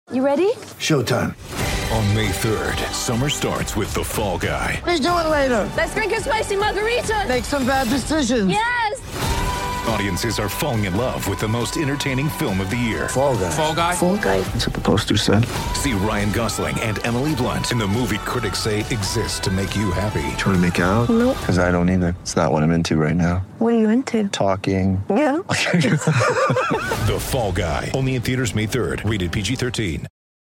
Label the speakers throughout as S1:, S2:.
S1: You ready?
S2: Showtime.
S3: On May 3rd, summer starts with The Fall Guy.
S2: Let's do it later.
S1: Let's drink a spicy margarita.
S2: Make some bad decisions.
S1: Yes!
S3: Audiences are falling in love with the most entertaining film of the year.
S2: Fall Guy.
S4: Fall Guy?
S1: Fall Guy.
S2: That's what the poster said.
S3: See Ryan Gosling and Emily Blunt in the movie critics say exists to make you happy.
S5: Trying to make it out?
S1: Nope.
S5: Because I don't either. It's not what I'm into right now.
S1: What are you into?
S5: Talking.
S1: Yeah.
S3: The Fall Guy. Only in theaters May 3rd. Rated PG-13.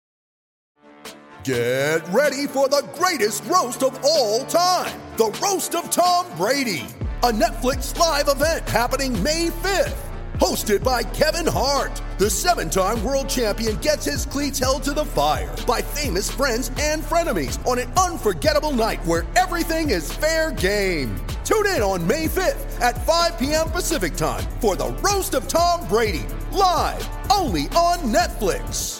S6: Get ready for the greatest roast of all time. The Roast of Tom Brady. A Netflix live event happening May 5th. Hosted by Kevin Hart. The 7-time world champion gets his cleats held to the fire by famous friends and frenemies on an unforgettable night where everything is fair game. Tune in on May 5th at 5 p.m. Pacific time for the Roast of Tom Brady. Live only on Netflix.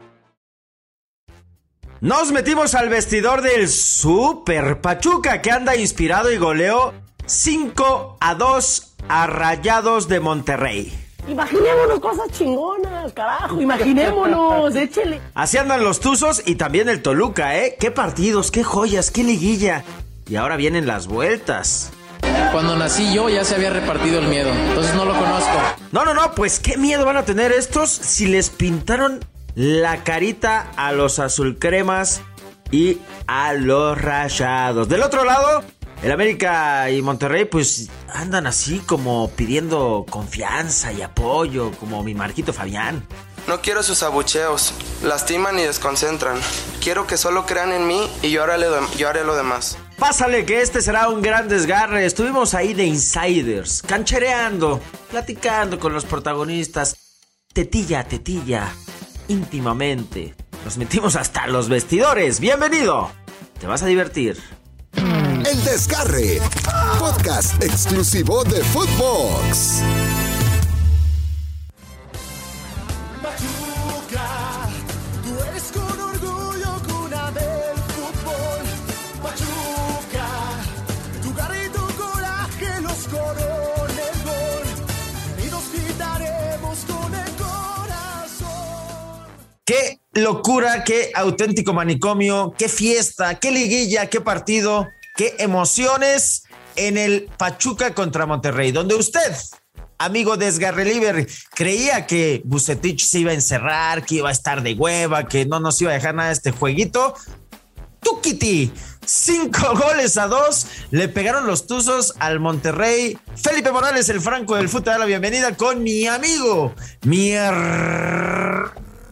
S7: Nos metimos al vestidor del Super Pachuca, que anda inspirado y goleó 5-2 a Rayados de Monterrey.
S8: Imaginémonos cosas chingonas, carajo, imaginémonos, échele.
S7: Así andan los Tuzos y también el Toluca, ¿eh? Qué partidos, qué joyas, qué liguilla. Y ahora vienen las vueltas.
S4: Cuando nací yo ya se había repartido el miedo, entonces no lo conozco.
S7: No, pues qué miedo van a tener estos si les pintaron la carita a los azulcremas y a los Rayados. Del otro lado, el América y Monterrey pues andan así como pidiendo confianza y apoyo, como mi Marquito Fabián.
S9: No quiero sus abucheos, lastiman y desconcentran. Quiero que solo crean en mí y yo haré lo demás.
S7: Pásale que este será un gran desgarre. Estuvimos ahí de insiders, canchereando, platicando con los protagonistas, tetilla a tetilla, íntimamente. Nos metimos hasta los vestidores. ¡Bienvenido! Te vas a divertir.
S10: El Desgarre, podcast exclusivo de Footbox.
S6: Pachuca, tú eres con orgullo cuna del fútbol. Pachuca, tu garra y tu coraje los corona el gol. Y nos gritaremos con el corazón.
S7: ¡Qué locura! ¡Qué auténtico manicomio! ¡Qué fiesta! ¡Qué liguilla! ¡Qué partido! ¡Qué emociones en el Pachuca contra Monterrey! Donde usted, amigo Desgarreliver, creía que Vucetich se iba a encerrar, que iba a estar de hueva, que no nos iba a dejar nada de este jueguito. ¡Tukiti! 5-2 le pegaron los Tuzos al Monterrey. Felipe Morales, el Franco del Fútbol, da la bienvenida con mi amigo, mi hermano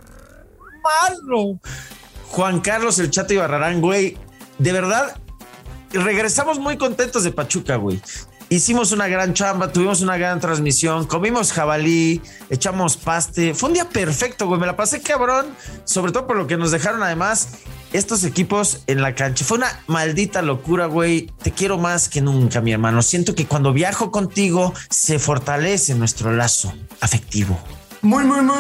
S7: Juan Carlos el Chato Ibarrarán, güey. De verdad, regresamos muy contentos de Pachuca, güey. Hicimos una gran chamba, tuvimos una gran transmisión, comimos jabalí, echamos paste. Fue un día perfecto, güey. Me la pasé cabrón, sobre todo por lo que nos dejaron además estos equipos en la cancha. Fue una maldita locura, güey. Te quiero más que nunca, mi hermano. Siento que cuando viajo contigo se fortalece nuestro lazo afectivo.
S11: Muy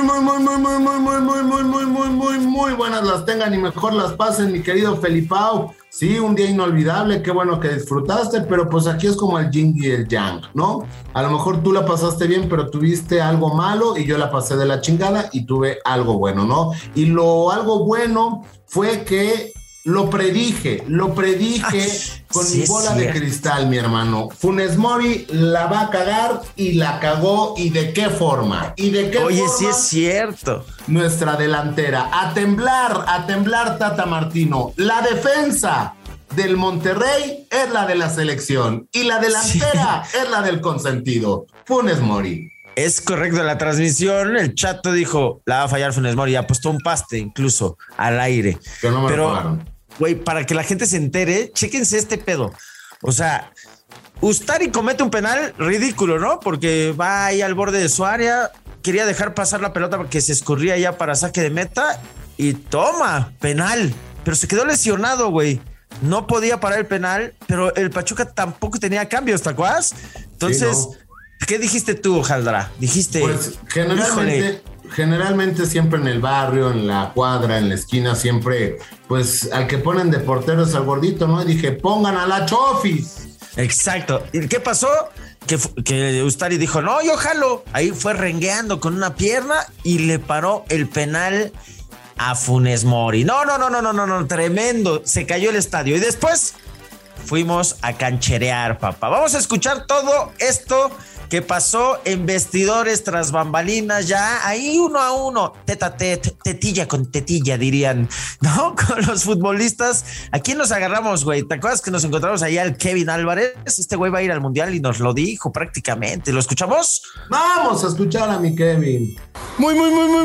S11: buenas las tengan y mejor las pasen, mi querido Felipao. Sí, un día inolvidable, qué bueno que disfrutaste, pero pues aquí es como el yin y el yang, ¿no? A lo mejor tú la pasaste bien, pero tuviste algo malo y yo la pasé de la chingada y tuve algo bueno, ¿no? Y lo algo bueno fue que lo predije con mi bola de cristal, mi hermano. Funes Mori la va a cagar y la cagó. ¿Y de qué forma?
S7: Oye, sí es cierto.
S11: Nuestra delantera. A temblar, Tata Martino. La defensa del Monterrey es la de la selección y la delantera es la del consentido. Funes Mori.
S7: Es correcto, en la transmisión el Chato dijo, la va a fallar Funes Mori, apostó un paste incluso al aire.
S11: Que no me lo pagaron.
S7: Güey, para que la gente se entere, chéquense este pedo. O sea, Ustari comete un penal ridículo, ¿no? Porque va ahí al borde de su área, quería dejar pasar la pelota porque se escurría ya para saque de meta y toma, penal. Pero se quedó lesionado, güey. No podía parar el penal, pero el Pachuca tampoco tenía cambios, ¿te acuerdas? Entonces, sí, no. ¿Qué dijiste tú, Jaldra? Dijiste...
S11: Pues generalmente siempre en el barrio, en la cuadra, en la esquina, siempre, pues, al que ponen de portero es al gordito, ¿no? Y dije, pongan a la Chofis.
S7: Exacto. ¿Y qué pasó? Que Ustari dijo, no, yo jalo. Ahí fue rengueando con una pierna y le paró el penal a Funes Mori. No, tremendo. Se cayó el estadio. Y después fuimos a cancherear, papá. Vamos a escuchar todo esto que pasó en vestidores tras bambalinas, ya ahí 1-1, tete a tete, tetilla con tetilla, dirían, ¿no? Con los futbolistas. ¿A quién nos agarramos, güey? ¿Te acuerdas que nos encontramos allá al Kevin Álvarez? Este güey va a ir al Mundial y nos lo dijo prácticamente. ¿Lo escuchamos?
S11: Vamos a escuchar a mi Kevin. Muy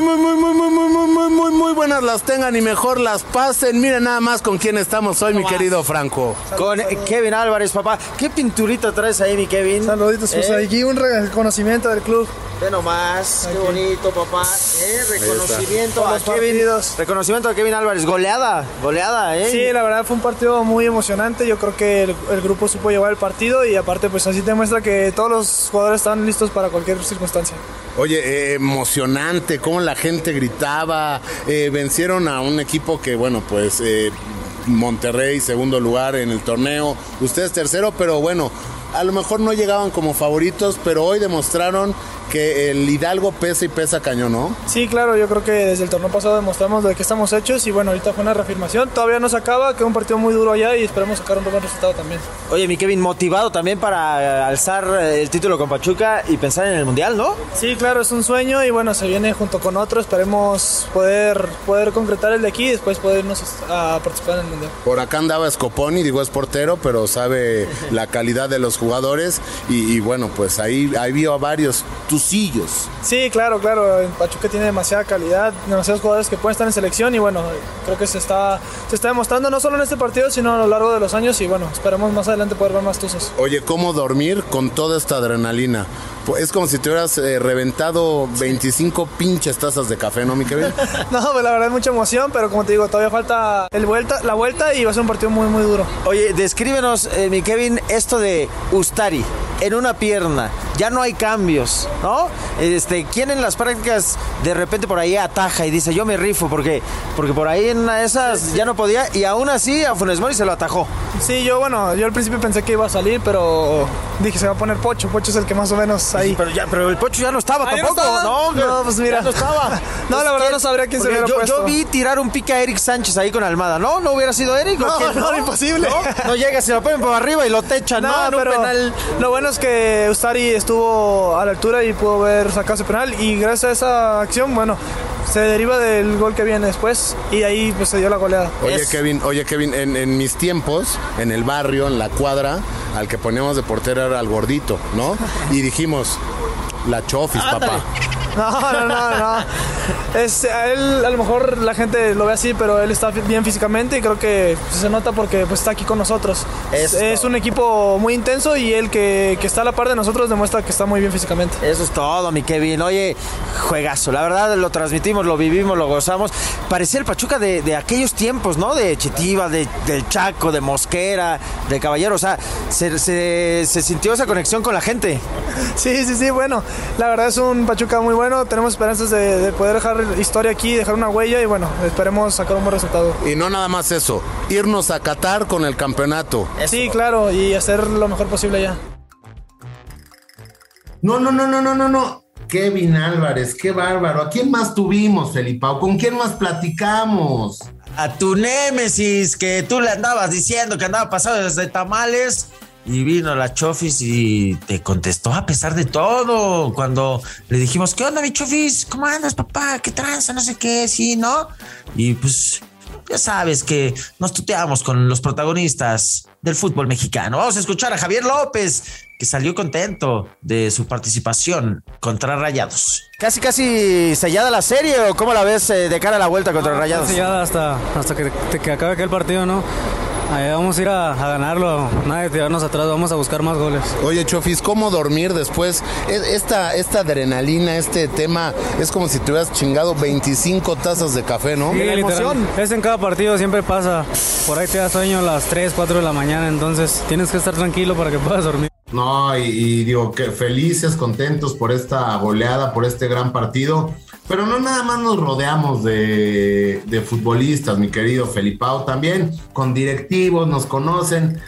S11: buenas las tengan y mejor las pasen. Miren nada más con quién estamos hoy, mi querido Franco.
S7: Con Kevin Álvarez, papá. ¿Qué pinturita traes ahí, mi Kevin?
S12: Saluditos, pues aquí un reconocimiento del club.
S7: Ve nomás, qué bonito, papá. Reconocimiento a Kevin. Reconocimiento a Kevin Álvarez. Goleada, ¿eh?
S12: Sí, la verdad fue un partido muy emocionante. Yo creo que el grupo supo llevar el partido y aparte, pues así te muestra que todos los jugadores están listos para cualquier circunstancia.
S11: Oye, emocionante, cómo la gente gritaba. Vencieron a un equipo que, bueno, pues Monterrey, segundo lugar en el torneo. Ustedes tercero, pero bueno, a lo mejor no llegaban como favoritos, pero hoy demostraron que el Hidalgo pesa y pesa cañón, ¿no?
S12: Sí, claro, yo creo que desde el torneo pasado demostramos de qué estamos hechos y bueno, ahorita fue una reafirmación, todavía no se acaba, queda un partido muy duro allá y esperemos sacar un buen resultado también.
S7: Oye, mi Kevin, motivado también para alzar el título con Pachuca y pensar en el Mundial, ¿no?
S12: Sí, claro, es un sueño y bueno, se viene junto con otro, esperemos poder concretar el de aquí y después poder irnos a participar en el Mundial.
S11: Por acá andaba Scoponi, digo es portero, pero sabe la calidad de los jugadores y bueno, pues ahí vio a varios tucillos.
S12: Sí, claro, Pachuca tiene demasiada calidad, demasiados jugadores que pueden estar en selección y bueno, creo que se está demostrando no solo en este partido, sino a lo largo de los años y bueno, esperemos más adelante poder ver más tuzos.
S11: Oye, ¿cómo dormir con toda esta adrenalina? Es como si te hubieras reventado 25 pinches tazas de café, ¿no, mi Kevin?
S12: No, pues la verdad es mucha emoción, pero como te digo, todavía falta la vuelta y va a ser un partido muy, muy duro.
S7: Oye, descríbenos, mi Kevin, esto de Ustari en una pierna, ya no hay cambios, ¿no? ¿Quién en las prácticas de repente por ahí ataja y dice, yo me rifo, porque por ahí en una de esas ya no podía y aún así a Funes Mori se lo atajó?
S12: Sí, yo al principio pensé que iba a salir, pero dije, se va a poner Pocho es el que más o menos ahí.
S7: Sí, pero el Pocho ya no estaba tampoco.
S12: No, pues mira.
S7: Ya no estaba.
S12: No, la verdad no sabría quién se hubiera puesto.
S7: Yo vi tirar un pique a Eric Sánchez ahí con Almada, ¿no? ¿No hubiera sido Eric?
S12: No, imposible.
S7: No llega, se lo ponen por arriba y lo techan, ¿no?
S12: Pero penal. Lo bueno es que Ustari estuvo a la altura y pudo ver sacado ese penal y gracias a esa acción, bueno, se deriva del gol que viene después y ahí pues se dio la goleada.
S11: Oye, Kevin, en mis tiempos, en el barrio, en la cuadra, al que poníamos de portero era al gordito, ¿no? Y dijimos, la Chofis, papá.
S12: No. Él, a lo mejor la gente lo ve así, pero él está bien físicamente y creo que se nota porque pues, está aquí con nosotros. Es un equipo muy intenso y él que está a la par de nosotros demuestra que está muy bien físicamente.
S7: Eso es todo, mi Kevin. Oye, juegazo. La verdad lo transmitimos, lo vivimos, lo gozamos. Parecía el Pachuca de aquellos tiempos, ¿no? De Chitiva, del Chaco, de Mosquera, de Caballero. O sea, se sintió esa conexión con la gente.
S12: Sí, bueno. La verdad es un Pachuca muy bueno. Tenemos esperanzas de poder dejar historia aquí, dejar una huella y bueno, esperemos sacar un buen resultado.
S11: Y no nada más eso, irnos a Qatar con el campeonato.
S12: Eso. Sí, claro, y hacer lo mejor posible allá.
S11: No. Kevin Álvarez, qué bárbaro. ¿A quién más tuvimos, Felipao? ¿Con quién más platicamos?
S7: A tu némesis, que tú le andabas diciendo que andaba pasado desde tamales. Y vino la Chofis y te contestó a pesar de todo. Cuando le dijimos, ¿qué onda, mi Chofis? ¿Cómo andas, papá? ¿Qué tranza? No sé qué, sí, ¿no? Y pues ya sabes que nos tuteamos con los protagonistas del fútbol mexicano. Vamos a escuchar a Javier López, que salió contento de su participación contra Rayados. ¿Casi sellada la serie o cómo la ves de cara a la vuelta contra Rayados?
S13: Sellada hasta que acabe aquel partido, ¿no? Ahí vamos a ir a ganarlo, nada de tirarnos atrás, vamos a buscar más goles.
S11: Oye, Chofis, ¿cómo dormir después? Esta adrenalina, este tema, es como si te hubieras chingado 25 tazas de café, ¿no?
S13: Sí, la emoción. Es en cada partido, siempre pasa. Por ahí te da sueño a las 3, 4 de la mañana, entonces tienes que estar tranquilo para que puedas dormir.
S11: No, y digo que felices, contentos por esta goleada, por este gran partido. Pero no nada más nos rodeamos de futbolistas, mi querido Felipao, también con directivos, nos conocen.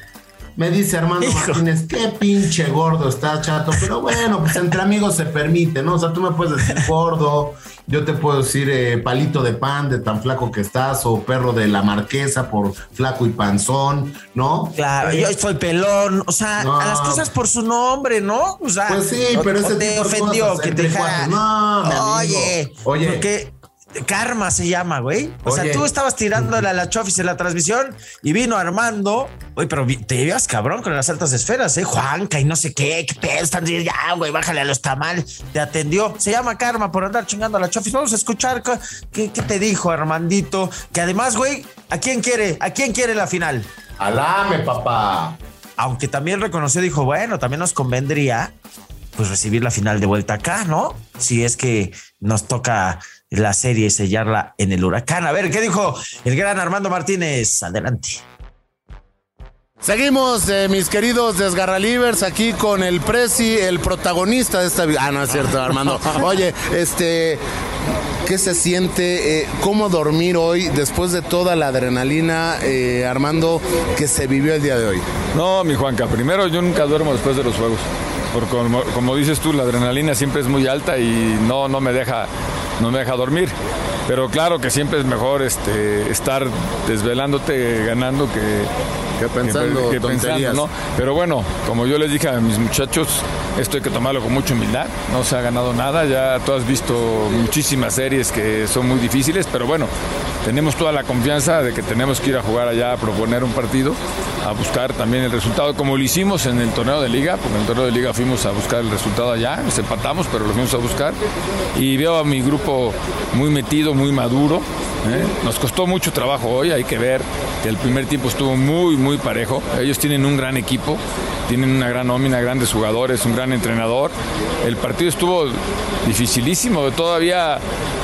S11: Me dice Armando Martínez, qué pinche gordo estás, chato. Pero bueno, pues entre amigos se permite, ¿no? O sea, tú me puedes decir gordo, yo te puedo decir palito de pan de tan flaco que estás, o perro de la marquesa por flaco y panzón, ¿no?
S7: Claro, yo soy pelón, o sea, a las cosas por su nombre, ¿no? O sea,
S11: pues sí, pero ese
S7: te
S11: tipo de
S7: ofendió
S11: cosas,
S7: que te dijera,
S11: no, mi amigo.
S7: Oye, porque karma se llama, güey. O sea, tú estabas tirándole a la Chofis en la transmisión y vino Armando. Oye, pero te llevas cabrón con las altas esferas, Juanca y no sé qué pedo, están diciendo, ya, güey, bájale a los tamales. Te atendió. Se llama karma por andar chingando a la Chofis. Vamos a escuchar qué te dijo Armandito. Que además, güey, ¿a quién quiere la final?
S11: Alame, papá.
S7: Aunque también reconoció, dijo, bueno, también nos convendría pues recibir la final de vuelta acá, ¿no? Si es que nos toca la serie sellarla en el Huracán. A ver, ¿qué dijo el gran Armando Martínez? Adelante.
S14: Seguimos, mis queridos Desgarralivers, aquí con el Prezi, el protagonista de esta vida. Ah, no es cierto, Armando. Oye, ¿qué se siente? ¿Cómo dormir hoy después de toda la adrenalina, Armando, que se vivió el día de hoy?
S15: No, mi Juanca, primero yo nunca duermo después de los juegos. Porque como dices tú, la adrenalina siempre es muy alta y no me deja dormir. Pero claro que siempre es mejor estar desvelándote ganando que pensando, ¿no? Pero bueno, como yo les dije a mis muchachos, esto hay que tomarlo con mucha humildad. No se ha ganado nada, ya tú has visto muchísimas series que son muy difíciles, pero bueno, tenemos toda la confianza de que tenemos que ir a jugar allá a proponer un partido, a buscar también el resultado, como lo hicimos en el torneo de liga, porque en el torneo de liga fuimos a buscar el resultado allá, nos empatamos, pero lo fuimos a buscar, y veo a mi grupo muy metido, muy maduro. Nos costó mucho trabajo hoy, hay que ver que el primer tiempo estuvo muy, muy parejo. Ellos tienen un gran equipo, tienen una gran nómina, grandes jugadores, un gran entrenador. El partido estuvo dificilísimo, todavía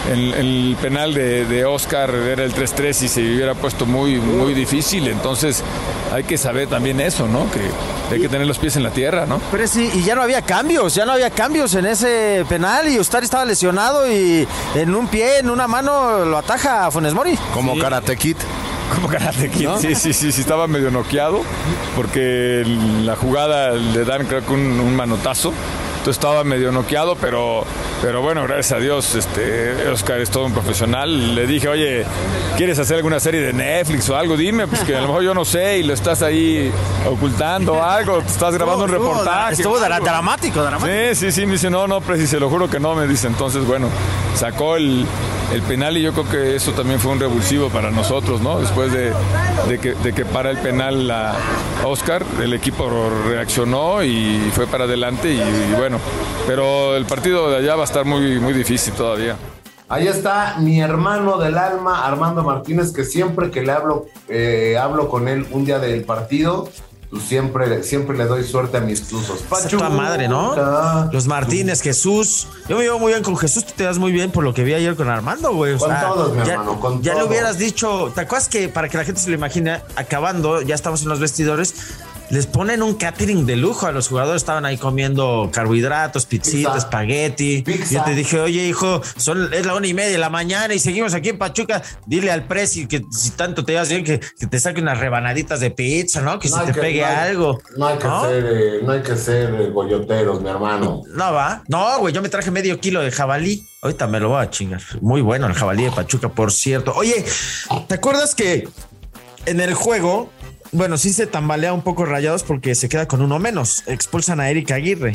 S15: el penal de Oscar era el 3-3 y se hubiera puesto muy, muy difícil, entonces hay que saber también eso, ¿no? Que hay que tener los pies en la tierra, ¿no?
S16: Pero sí, y ya no había cambios en ese penal y Ustari estaba lesionado y en un pie, en una mano lo ataja a Funes Mori.
S14: Como sí. Karate Kid.
S15: Como Karate Kid, ¿no? Sí, estaba medio noqueado porque la jugada le dan creo que un manotazo. Entonces estaba medio noqueado, pero bueno, gracias a Dios, Oscar es todo un profesional. Le dije, oye, ¿quieres hacer alguna serie de Netflix o algo? Dime, pues que a lo mejor yo no sé y lo estás ahí ocultando algo, te estás grabando un reportaje.
S16: Estuvo dramático.
S15: Sí, me dice, no, Prezi, se lo juro que no, me dice. Entonces, bueno, sacó el penal y yo creo que eso también fue un revulsivo para nosotros, ¿no? Después de que para el penal a Oscar, el equipo reaccionó y fue para adelante y bueno, pero el partido de allá va a estar muy, muy difícil todavía.
S11: Ahí está mi hermano del alma, Armando Martínez, que siempre que le hablo con él un día del partido, pues siempre le doy suerte a mis tuzos.
S7: Pachuca madre, ¿no? Los Martínez, Jesús. Yo me llevo muy bien con Jesús, tú te das muy bien por lo que vi ayer con Armando, güey.
S11: Con todos, mi hermano, con
S7: ya
S11: todos.
S7: le hubieras dicho, ¿te acuerdas que para que la gente se lo imagine, acabando, ya estamos en los vestidores, les ponen un catering de lujo a los jugadores? Estaban ahí comiendo carbohidratos, pizzita, espagueti. Yo te dije, oye, hijo, es la 1:30 de la mañana y seguimos aquí en Pachuca. Dile al Prezi que si tanto te llevas bien, que te saque unas rebanaditas de pizza, ¿no? Que no se te pegue algo.
S11: No hay que ser goyoteros, mi hermano.
S7: No va. No, güey, yo me traje medio kilo de jabalí. Ahorita me lo voy a chingar. Muy bueno el jabalí de Pachuca, por cierto. Oye, ¿te acuerdas que en el juego... Bueno, sí se tambalea un poco Rayados porque se queda con uno menos. Expulsan a Eric Aguirre,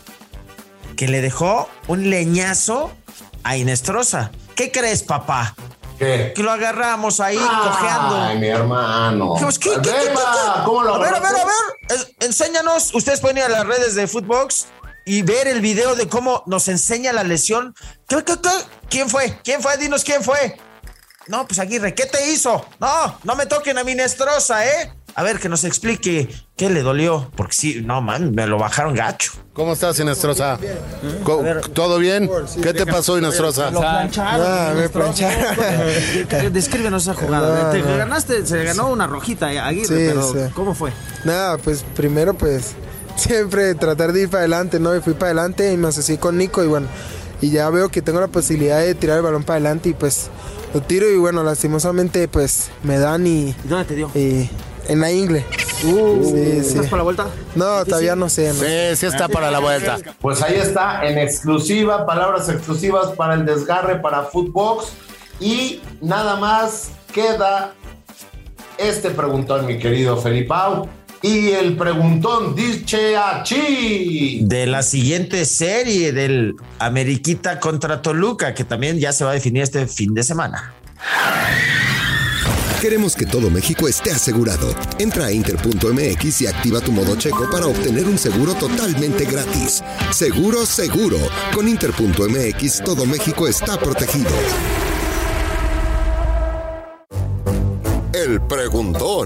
S7: que le dejó un leñazo a Inestrosa. ¿Qué crees, papá?
S11: ¿Qué?
S7: Que lo agarramos ahí cojeando.
S11: Ay, mi hermano.
S7: ¿Cómo lo agarraste? A ver. Enséñanos. Ustedes pueden ir a las redes de Footbox y ver el video de cómo nos enseña la lesión. ¿Qué? ¿Quién fue? Dinos quién fue. No, pues Aguirre, ¿qué te hizo? No me toquen a mi Inestrosa, ¿eh? A ver, que nos explique qué le dolió. Porque sí, no, man, me lo bajaron gacho.
S14: ¿Cómo estás, Inestrosa? ¿Todo bien? ¿Qué te pasó, Inestrosa?
S16: Lo plancharon. Me plancharon. Descríbenos esa jugada. Se ganó una rojita, Aguirre, pero ¿cómo fue?
S17: Nada, pues primero, pues siempre tratar de ir para adelante, ¿no? Y fui para adelante y me asocié con Nico y bueno, y ya veo que tengo la posibilidad de tirar el balón para adelante y pues lo tiro y bueno, lastimosamente pues me dan y...
S16: ¿Dónde te dio?
S17: En la ingle. Sí.
S12: ¿Estás para la vuelta?
S17: No, todavía no sé. ¿no?
S14: Sí está para la vuelta.
S11: Pues ahí está, en exclusiva, palabras exclusivas para el desgarre, para Footbox. Y nada más queda este preguntón, mi querido Felipao. Y el preguntón dice así.
S7: De la siguiente serie del Ameriquita contra Toluca, que también ya se va a definir este fin de semana.
S10: Queremos que todo México esté asegurado. Entra a inter.mx y activa tu modo checo para obtener un seguro totalmente gratis. Seguro. Con inter.mx todo México está protegido. El preguntón.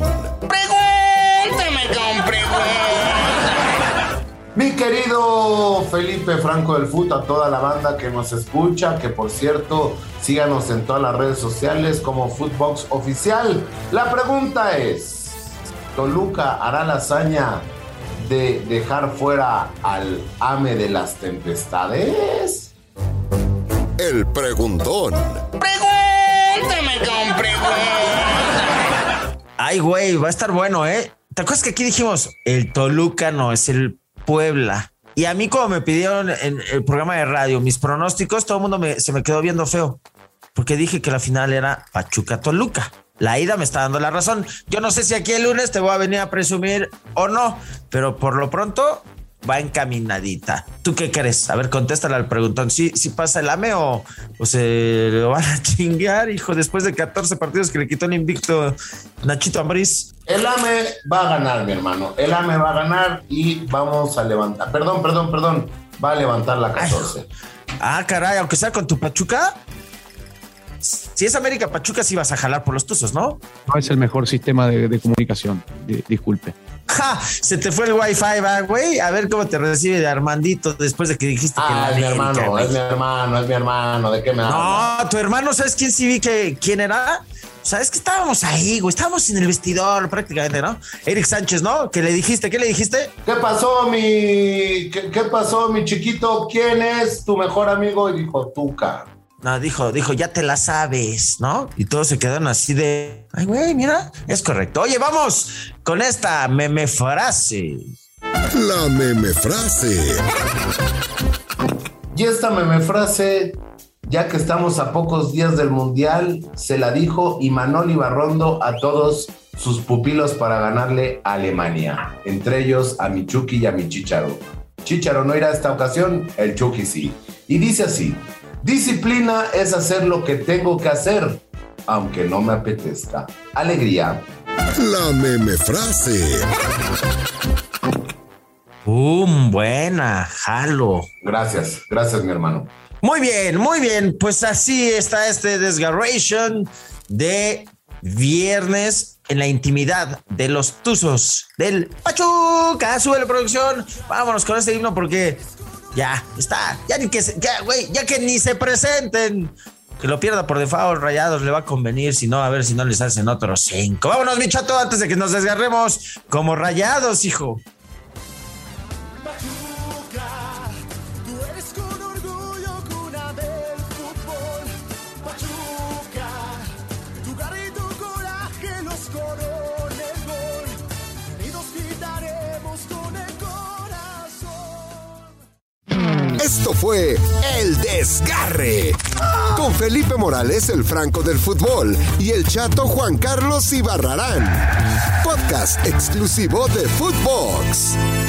S11: Mi querido Felipe Franco del Fut, a toda la banda que nos escucha, que por cierto, síganos en todas las redes sociales como Footbox Oficial. La pregunta es, ¿Toluca hará la hazaña de dejar fuera al ame de las tempestades?
S10: El preguntón.
S7: Ay, güey, va a estar bueno, ¿eh? ¿Te acuerdas que aquí dijimos, el Toluca no es el Puebla? Y a mí, como me pidieron en el programa de radio mis pronósticos, todo el mundo se me quedó viendo feo, porque dije que la final era Pachuca-Toluca. La ida me está dando la razón. Yo no sé si aquí el lunes te voy a venir a presumir o no, pero por lo pronto va encaminadita. ¿Tú qué crees? A ver, contéstale al preguntón. ¿Sí pasa el AME o se lo van a chingar, hijo, después de 14 partidos que le quitó el invicto Nachito Ambriz?
S11: El AME va a ganar, mi hermano. El AME va a ganar y vamos a levantar. Perdón. Va a levantar la 14.
S7: Ay, caray, aunque sea con tu Pachuca. Si es América Pachuca, sí vas a jalar por los tuzos, ¿no?
S18: No es el mejor sistema de comunicación. Disculpe.
S7: ¡Ja! Se te fue el wifi, ¿va, güey? A ver cómo te recibe de Armandito después de que dijiste que la
S11: es mi
S7: América,
S11: hermano,
S7: güey.
S11: es mi hermano. ¿De qué me hablas?
S7: No, tu hermano, ¿sabes quién sí vi quién era? ¿Sabes que estábamos ahí, güey? Estábamos en el vestidor prácticamente, ¿no? Eric Sánchez, ¿no? ¿Qué le dijiste?
S11: ¿Qué pasó, mi chiquito? ¿Quién es tu mejor amigo? Y dijo, Tuca.
S7: No, dijo, ya te la sabes, ¿no? Y todos se quedaron así de, ay, güey, mira, es correcto. Oye, vamos con esta meme frase.
S10: La meme frase.
S11: Y esta meme frase, ya que estamos a pocos días del Mundial, se la dijo Imanol Ibarrondo a todos sus pupilos para ganarle a Alemania, entre ellos a mi Chucky y a mi Chícharo. Chícharo no irá a esta ocasión, el Chucky sí. Y dice así: disciplina es hacer lo que tengo que hacer, aunque no me apetezca. Alegría.
S10: La meme frase.
S7: Buena, jalo.
S11: Gracias, mi hermano.
S7: Muy bien. Pues así está este Desgarration de viernes en la intimidad de los tuzos del Pachuca. Sube la producción. Vámonos con este himno porque ya está. Ya que ni se presenten. Que lo pierda por default, Rayados le va a convenir, si no, a ver si no les hacen otros 5. Vámonos, mi chato, antes de que nos desgarremos como Rayados, hijo.
S10: Esto fue El Desgarre con Felipe Morales, el Franco del fútbol, y el chato Juan Carlos Ibarrarán. Podcast exclusivo de Footbox.